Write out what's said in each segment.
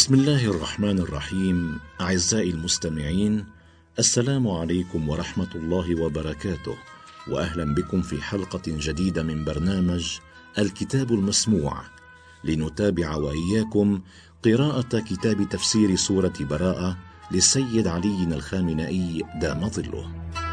بسم الله الرحمن الرحيم. أعزائي المستمعين، السلام عليكم ورحمة الله وبركاته، وأهلا بكم في حلقة جديدة من برنامج الكتاب المسموع، لنتابع وإياكم قراءة كتاب تفسير سورة براءة للسيد علي الخامنئي دام ظله.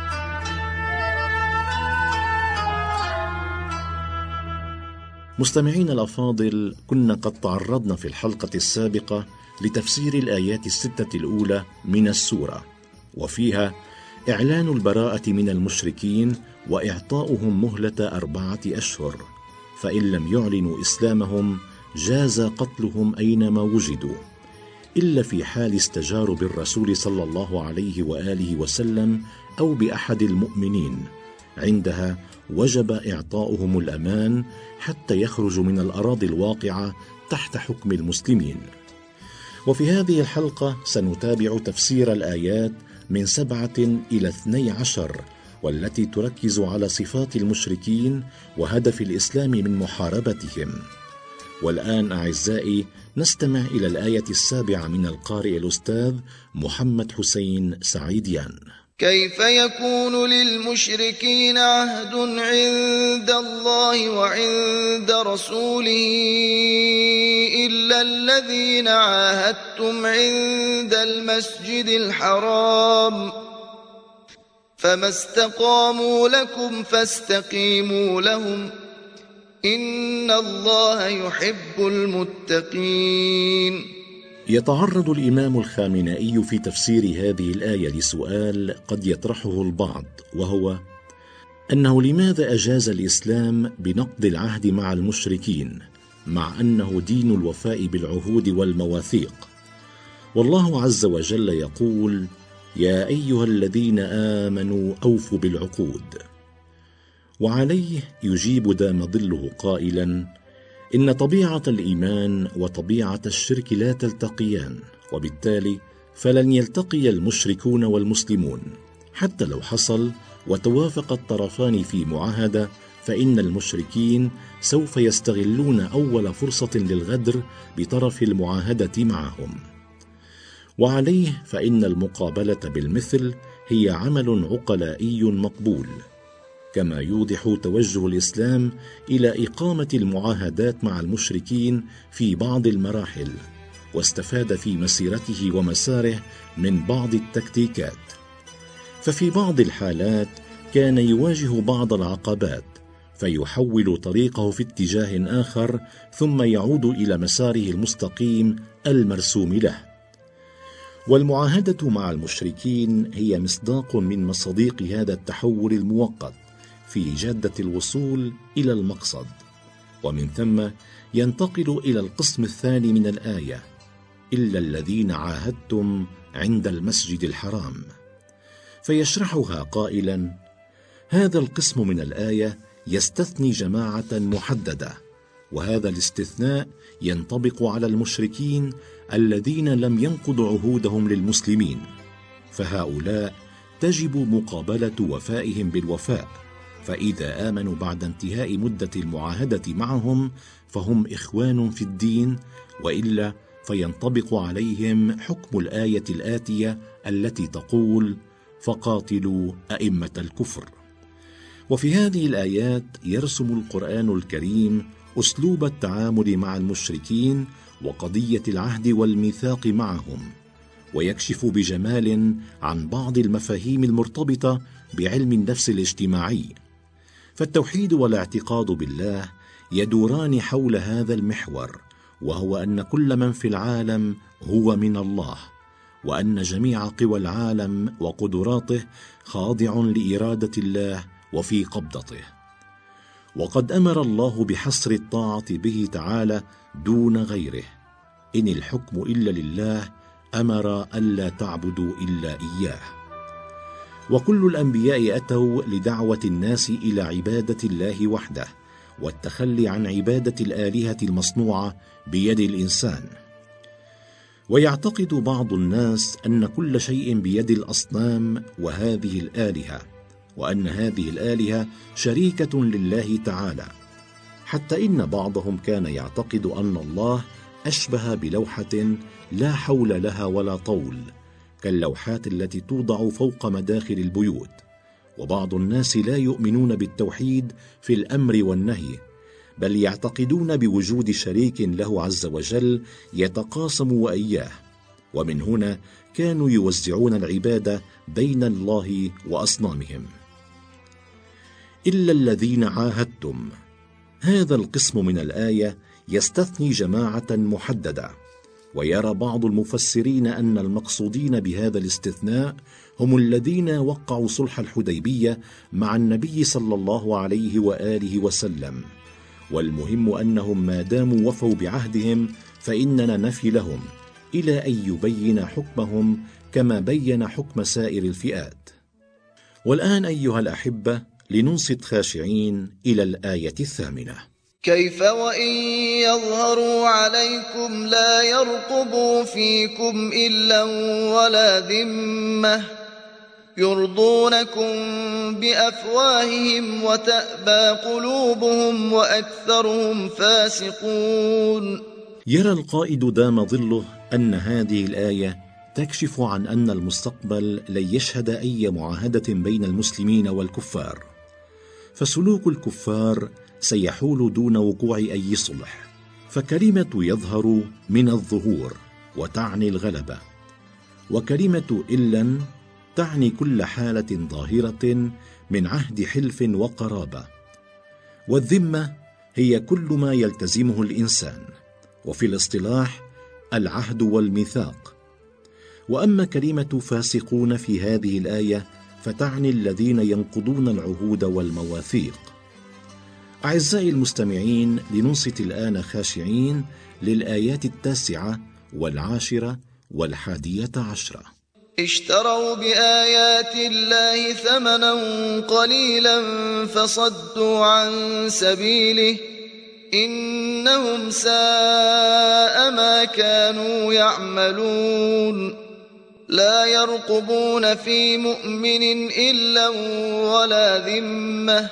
مستمعين الأفاضل، كنا قد تعرضنا في الحلقة السابقة لتفسير الآيات الستة الأولى من السورة، وفيها إعلان البراءة من المشركين وإعطاؤهم مهلة 4 أشهر، فإن لم يعلنوا إسلامهم جاز قتلهم أينما وجدوا، إلا في حال استجاروا بالرسول صلى الله عليه وآله وسلم أو بأحد المؤمنين، عندها وجب إعطاؤهم الأمان حتى يخرجوا من الأراضي الواقعة تحت حكم المسلمين. وفي هذه الحلقة سنتابع تفسير الآيات من 7 إلى 12، والتي تركز على صفات المشركين وهدف الإسلام من محاربتهم. والآن أعزائي نستمع إلى الآية 7 من القارئ الأستاذ محمد حسين سعيديان. كيف يكون للمشركين عهد عند الله وعند رسوله إلا الذين عاهدتم عند المسجد الحرام، فما استقاموا لكم فاستقيموا لهم، إن الله يحب المتقين. يتعرض الإمام الخامنئي في تفسير هذه الآية لسؤال قد يطرحه البعض، وهو أنه لماذا أجاز الإسلام بنقض العهد مع المشركين مع أنه دين الوفاء بالعهود والمواثيق؟ والله عز وجل يقول: يا أيها الذين آمنوا أوفوا بالعقود. وعليه يجيب دام ظله قائلا: إن طبيعة الإيمان وطبيعة الشرك لا تلتقيان، وبالتالي فلن يلتقي المشركون والمسلمون، حتى لو حصل وتوافق الطرفان في معاهدة، فإن المشركين سوف يستغلون أول فرصة للغدر بطرف المعاهدة معهم. وعليه فإن المقابلة بالمثل هي عمل عقلائي مقبول، كما يوضح توجه الإسلام إلى إقامة المعاهدات مع المشركين في بعض المراحل، واستفاد في مسيرته ومساره من بعض التكتيكات. ففي بعض الحالات كان يواجه بعض العقبات فيحول طريقه في اتجاه آخر، ثم يعود إلى مساره المستقيم المرسوم له. والمعاهدة مع المشركين هي مصداق من مصادق هذا التحول المؤقت في جادة الوصول إلى المقصد. ومن ثم ينتقل إلى القسم الثاني من الآية: إلا الذين عاهدتم عند المسجد الحرام، فيشرحها قائلا: هذا القسم من الآية يستثني جماعة محددة، وهذا الاستثناء ينطبق على المشركين الذين لم ينقضوا عهودهم للمسلمين، فهؤلاء تجب مقابلة وفائهم بالوفاء، فإذا آمنوا بعد انتهاء مدة المعاهدة معهم فهم إخوان في الدين، وإلا فينطبق عليهم حكم الآية الآتية التي تقول: فقاتلوا أئمة الكفر. وفي هذه الآيات يرسم القرآن الكريم أسلوب التعامل مع المشركين وقضية العهد والميثاق معهم، ويكشف بجمال عن بعض المفاهيم المرتبطة بعلم النفس الاجتماعي. فالتوحيد والاعتقاد بالله يدوران حول هذا المحور، وهو أن كل من في العالم هو من الله، وأن جميع قوى العالم وقدراته خاضع لإرادة الله وفي قبضته. وقد أمر الله بحصر الطاعة به تعالى دون غيره: إن الحكم إلا لله، أمر ألا تعبدوا إلا إياه. وكل الأنبياء أتوا لدعوة الناس إلى عبادة الله وحده، والتخلي عن عبادة الآلهة المصنوعة بيد الإنسان. ويعتقد بعض الناس أن كل شيء بيد الأصنام وهذه الآلهة، وأن هذه الآلهة شريكة لله تعالى، حتى إن بعضهم كان يعتقد أن الله أشبه بلوحة لا حول لها ولا طول، كاللوحات التي توضع فوق مداخل البيوت. وبعض الناس لا يؤمنون بالتوحيد في الأمر والنهي، بل يعتقدون بوجود شريك له عز وجل يتقاسم وإياه، ومن هنا كانوا يوزعون العبادة بين الله وأصنامهم. إلا الذين عاهدتم، هذا القسم من الآية يستثني جماعة محددة، ويرى بعض المفسرين أن المقصودين بهذا الاستثناء هم الذين وقعوا صلح الحديبية مع النبي صلى الله عليه وآله وسلم، والمهم أنهم ما داموا وفوا بعهدهم فإننا نفي لهم إلى أن يبين حكمهم كما بين حكم سائر الفئات. والآن أيها الأحبة لننصت خاشعين إلى الآية 8. كيف وإن يظهروا عليكم لا يرقبوا فيكم إلا ولا ذمة يرضونكم بأفواههم وتأبى قلوبهم وأكثرهم فاسقون. يرى القائد دام ظله أن هذه الآية تكشف عن أن المستقبل لن يشهد أي معاهدة بين المسلمين والكفار، فسلوك الكفار سيحول دون وقوع أي صلح. فكلمة يظهر من الظهور وتعني الغلبة، وكلمة إلا تعني كل حالة ظاهرة من عهد حلف وقرابة. والذمة هي كل ما يلتزمه الإنسان، وفي الاصطلاح العهد والميثاق. وأما كلمة فاسقون في هذه الآية فتعني الذين ينقضون العهود والمواثيق. أعزائي المستمعين، لننصت الآن خاشعين للآيات 9 و10 و11. اشتروا بآيات الله ثمنا قليلا فصدوا عن سبيله إنهم ساء ما كانوا يعملون. لا يرقبون في مؤمن إلا ولا ذمة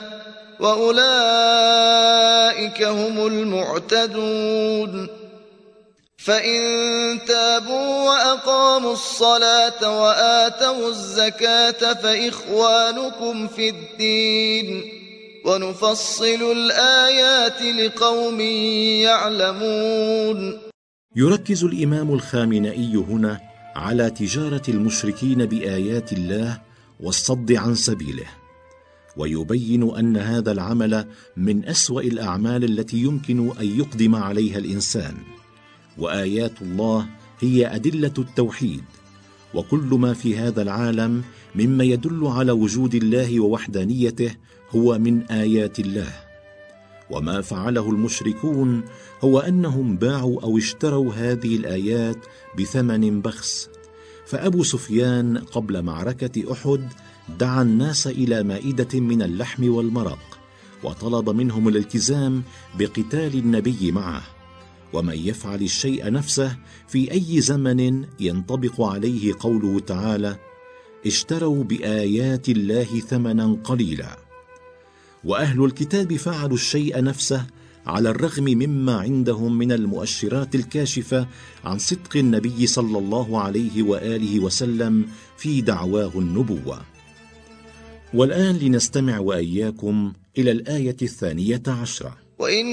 وأولئك هم المعتدون. فإن تابوا وأقاموا الصلاة وآتوا الزكاة فإخوانكم في الدين ونفصل الآيات لقوم يعلمون. يركز الإمام الخامنئي هنا على تجارة المشركين بآيات الله والصد عن سبيله، ويبين أن هذا العمل من أسوأ الأعمال التي يمكن أن يقدم عليها الإنسان. وآيات الله هي أدلة التوحيد، وكل ما في هذا العالم مما يدل على وجود الله ووحدانيته هو من آيات الله. وما فعله المشركون هو أنهم باعوا أو اشتروا هذه الآيات بثمن بخس. فأبو سفيان قبل معركة أحد دعا الناس إلى مائدة من اللحم والمرق، وطلب منهم الالتزام بقتال النبي معه. ومن يفعل الشيء نفسه في أي زمن ينطبق عليه قوله تعالى: اشتروا بآيات الله ثمنا قليلا. وأهل الكتاب فعلوا الشيء نفسه على الرغم مما عندهم من المؤشرات الكاشفة عن صدق النبي صلى الله عليه وآله وسلم في دعواه النبوة. والآن لنستمع وإياكم إلى الآية 12. وإن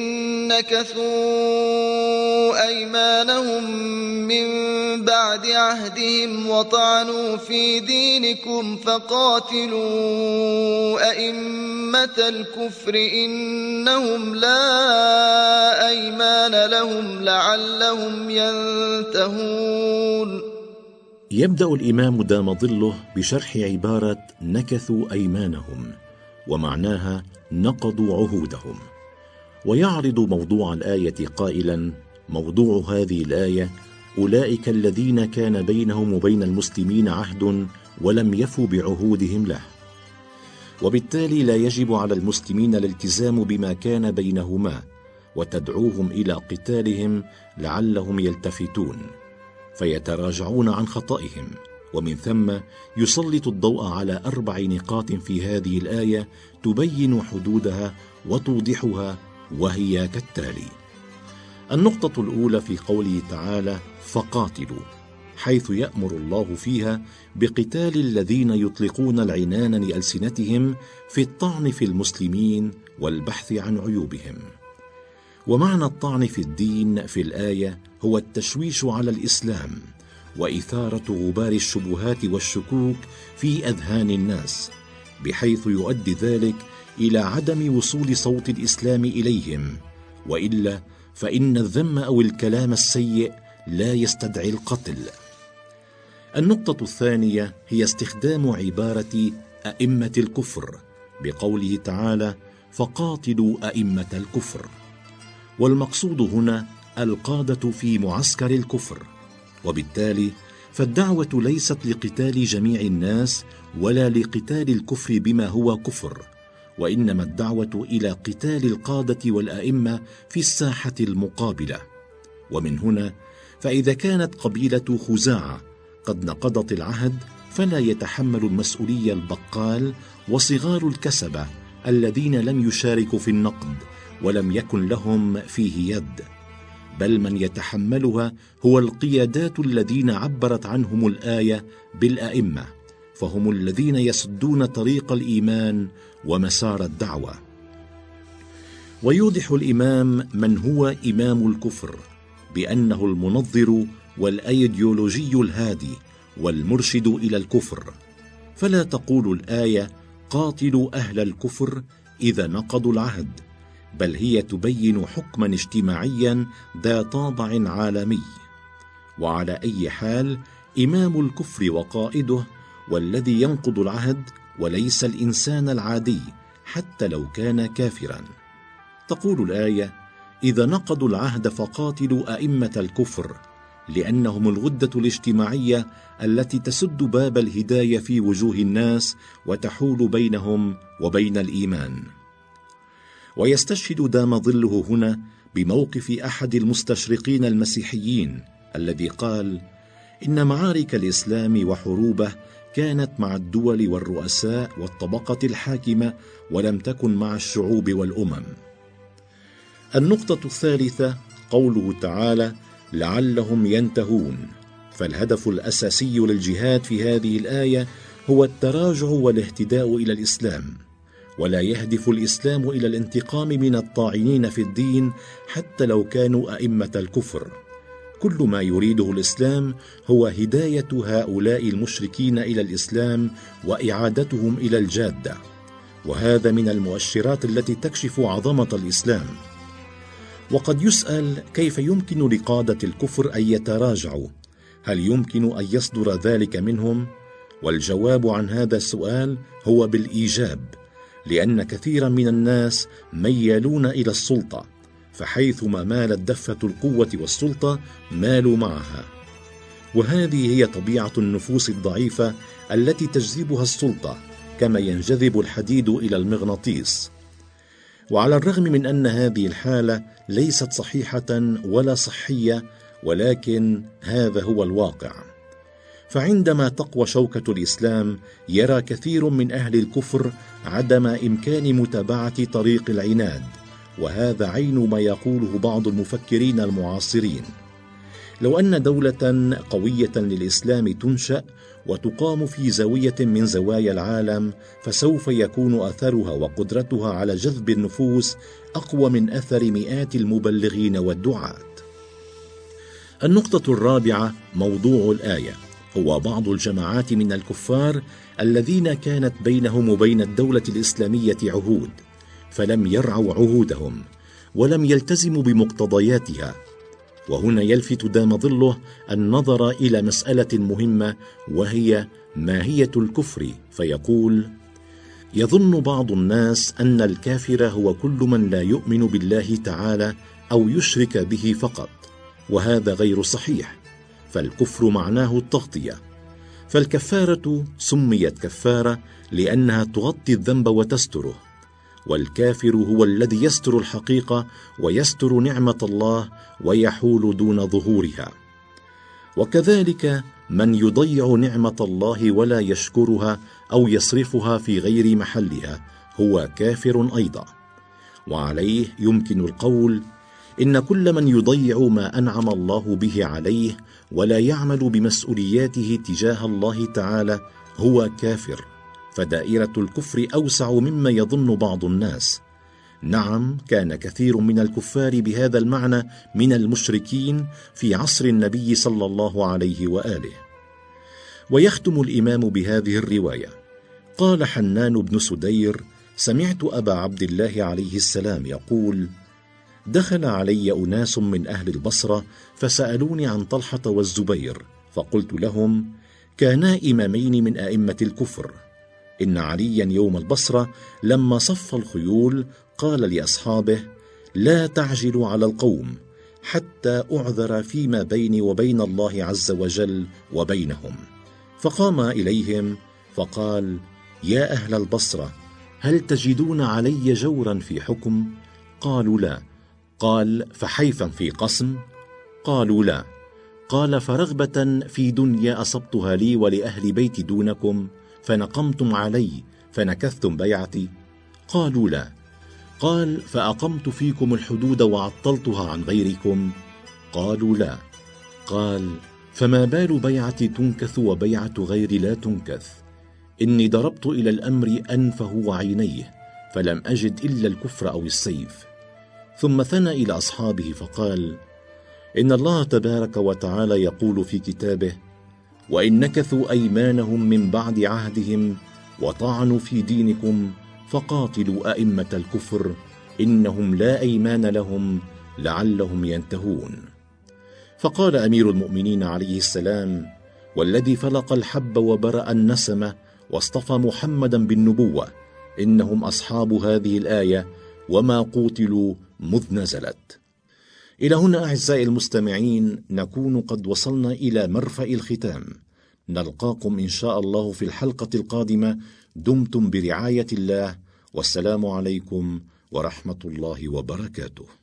نكثوا أيمانهم من بعد عهدهم وطعنوا في دينكم فقاتلوا أئمة الكفر إنهم لا أيمان لهم لعلهم ينتهون. يبدأ الإمام دام ظله بشرح عبارة نكثوا أيمانهم، ومعناها نقضوا عهودهم، ويعرض موضوع الآية قائلا: موضوع هذه الآية أولئك الذين كان بينهم وبين المسلمين عهد ولم يفوا بعهودهم له، وبالتالي لا يجب على المسلمين الالتزام بما كان بينهما وتدعوهم إلى قتالهم لعلهم يلتفتون فيتراجعون عن خطئهم. ومن ثم يسلط الضوء على 4 نقاط في هذه الآية تبين حدودها وتوضحها، وهي كالتالي: النقطة الأولى في قوله تعالى فقاتلوا، حيث يأمر الله فيها بقتال الذين يطلقون العنان لألسنتهم في الطعن في المسلمين والبحث عن عيوبهم. ومعنى الطعن في الدين في الآية هو التشويش على الإسلام وإثارة غبار الشبهات والشكوك في أذهان الناس، بحيث يؤدي ذلك إلى عدم وصول صوت الإسلام إليهم، وإلا فإن الذم أو الكلام السيء لا يستدعي القتل. النقطة الثانية هي استخدام عبارة أئمة الكفر بقوله تعالى فقاتلوا أئمة الكفر، والمقصود هنا القادة في معسكر الكفر، وبالتالي فالدعوة ليست لقتال جميع الناس ولا لقتال الكفر بما هو كفر، وإنما الدعوة إلى قتال القادة والأئمة في الساحة المقابلة. ومن هنا فإذا كانت قبيلة خزاعة قد نقضت العهد فلا يتحمل المسؤولية البقال وصغار الكسبة الذين لم يشاركوا في النقد ولم يكن لهم فيه يد، بل من يتحملها هو القيادات الذين عبرت عنهم الآية بالأئمة، فهم الذين يسدون طريق الإيمان ومسار الدعوة. ويوضح الإمام من هو إمام الكفر بأنه المنظر والأيديولوجي الهادي والمرشد إلى الكفر، فلا تقول الآية قاتلوا أهل الكفر إذا نقضوا العهد، بل هي تبين حكما اجتماعيا ذا طابع عالمي. وعلى أي حال إمام الكفر وقائده والذي ينقض العهد، وليس الإنسان العادي حتى لو كان كافرا. تقول الآية إذا نقضوا العهد فقاتلوا أئمة الكفر، لأنهم الغدة الاجتماعية التي تسد باب الهداية في وجوه الناس وتحول بينهم وبين الإيمان. ويستشهد دام ظله هنا بموقف أحد المستشرقين المسيحيين الذي قال إن معارك الإسلام وحروبه كانت مع الدول والرؤساء والطبقة الحاكمة ولم تكن مع الشعوب والأمم. النقطة الثالثة قوله تعالى لعلهم ينتهون، فالهدف الأساسي للجهاد في هذه الآية هو التراجع والاهتداء إلى الإسلام، ولا يهدف الإسلام إلى الانتقام من الطاعنين في الدين حتى لو كانوا أئمة الكفر. كل ما يريده الإسلام هو هداية هؤلاء المشركين إلى الإسلام وإعادتهم إلى الجادة، وهذا من المؤشرات التي تكشف عظمة الإسلام. وقد يسأل كيف يمكن لقادة الكفر أن يتراجعوا؟ هل يمكن أن يصدر ذلك منهم؟ والجواب عن هذا السؤال هو بالإيجاب، لأن كثيرا من الناس ميالون إلى السلطة، فحيثما مالت دفة القوة والسلطة مالوا معها، وهذه هي طبيعة النفوس الضعيفة التي تجذبها السلطة كما ينجذب الحديد إلى المغناطيس. وعلى الرغم من أن هذه الحالة ليست صحيحة ولا صحية، ولكن هذا هو الواقع. فعندما تقوى شوكة الإسلام يرى كثير من أهل الكفر عدم إمكان متابعة طريق العناد، وهذا عين ما يقوله بعض المفكرين المعاصرين. لو أن دولة قوية للإسلام تنشأ وتقام في زاوية من زوايا العالم، فسوف يكون أثرها وقدرتها على جذب النفوس أقوى من أثر مئات المبلغين والدعاة. النقطة الرابعة موضوع الآية هو بعض الجماعات من الكفار الذين كانت بينهم وبين الدولة الإسلامية عهود، فلم يرعوا عهودهم ولم يلتزموا بمقتضياتها. وهنا يلفت دام ظله النظر إلى مسألة مهمة، وهي ماهية الكفر، فيقول يظن بعض الناس أن الكافر هو كل من لا يؤمن بالله تعالى أو يشرك به فقط، وهذا غير صحيح، فالكفر معناه التغطية. فالكفارة سميت كفارة لأنها تغطي الذنب وتستره، والكافر هو الذي يستر الحقيقة ويستر نعمة الله ويحول دون ظهورها. وكذلك من يضيع نعمة الله ولا يشكرها أو يصرفها في غير محلها هو كافر أيضا. وعليه يمكن القول إن كل من يضيع ما أنعم الله به عليه ولا يعمل بمسؤولياته تجاه الله تعالى هو كافر، فدائرة الكفر أوسع مما يظن بعض الناس. نعم، كان كثير من الكفار بهذا المعنى من المشركين في عصر النبي صلى الله عليه وآله. ويختم الإمام بهذه الرواية: قال حنان بن سدير: سمعت أبا عبد الله عليه السلام يقول: دخل علي أناس من أهل البصرة فسألوني عن طلحة والزبير، فقلت لهم: كانا إمامين من أئمة الكفر. إن عليا يوم البصرة لما صف الخيول قال لأصحابه: لا تعجلوا على القوم حتى أعذر فيما بيني وبين الله عز وجل وبينهم. فقام إليهم فقال: يا أهل البصرة، هل تجدون علي جورا في حكم؟ قالوا: لا. قال: فحيفا في قسم؟ قالوا: لا. قال: فرغبة في دنيا أصبتها لي ولأهل بيتي دونكم فنقمتم علي فنكثتم بيعتي؟ قالوا: لا. قال: فأقمت فيكم الحدود وعطلتها عن غيركم؟ قالوا: لا. قال: فما بال بيعتي تنكث وبيعة غيري لا تنكث؟ إني ضربت إلى الأمر أنفه وعينيه فلم أجد إلا الكفر أو السيف. ثم ثنى إلى أصحابه فقال: إن الله تبارك وتعالى يقول في كتابه: وإن نكثوا أيمانهم من بعد عهدهم وطعنوا في دينكم فقاتلوا أئمة الكفر إنهم لا أيمان لهم لعلهم ينتهون. فقال أمير المؤمنين عليه السلام: والذي فلق الحب وبرأ النسمة واصطفى محمدا بالنبوة، إنهم أصحاب هذه الآية وما قوتلوا مذ نزلت. إلى هنا أعزائي المستمعين نكون قد وصلنا إلى مرفأ الختام. نلقاكم إن شاء الله في الحلقة القادمة. دمتم برعاية الله، والسلام عليكم ورحمة الله وبركاته.